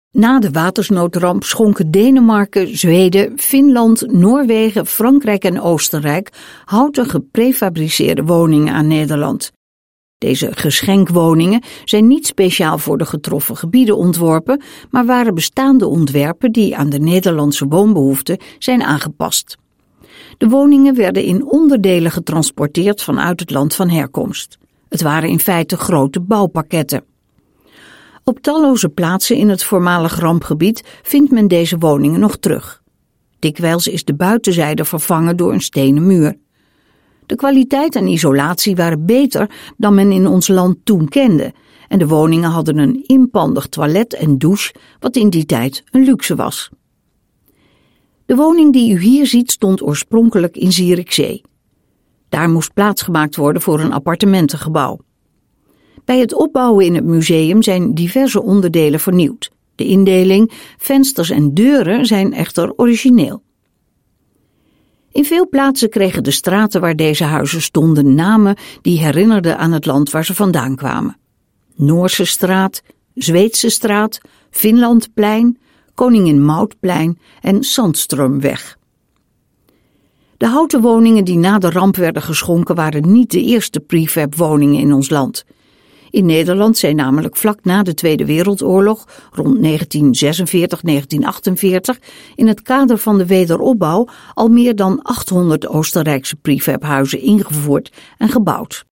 Na de watersnoodramp schonken Denemarken, Zweden, Finland, Noorwegen, Frankrijk en Oostenrijk houten geprefabriceerde woningen aan Nederland. Deze geschenkwoningen zijn niet speciaal voor de getroffen gebieden ontworpen, maar waren bestaande ontwerpen die aan de Nederlandse woonbehoeften zijn aangepast. De woningen werden in onderdelen getransporteerd vanuit het land van herkomst. Het waren in feite grote bouwpakketten. Op talloze plaatsen in het voormalig rampgebied vindt men deze woningen nog terug. Dikwijls is de buitenzijde vervangen door een stenen muur. De kwaliteit en isolatie waren beter dan men in ons land toen kende en de woningen hadden een inpandig toilet en douche, wat in die tijd een luxe was. De woning die u hier ziet stond oorspronkelijk in Zierikzee. Daar moest plaats gemaakt worden voor een appartementengebouw. Bij het opbouwen in het museum zijn diverse onderdelen vernieuwd. De indeling, vensters en deuren zijn echter origineel. In veel plaatsen kregen de straten waar deze huizen stonden namen die herinnerden aan het land waar ze vandaan kwamen. Noorse straat, Zweedse straat, Finlandplein, Koningin Maudplein en Sandströmweg. De houten woningen die na de ramp werden geschonken waren niet de eerste prefab woningen in ons land. In Nederland zijn namelijk vlak na de Tweede Wereldoorlog, rond 1946-1948, in het kader van de wederopbouw al meer dan 800 Oostenrijkse prefabhuizen ingevoerd en gebouwd.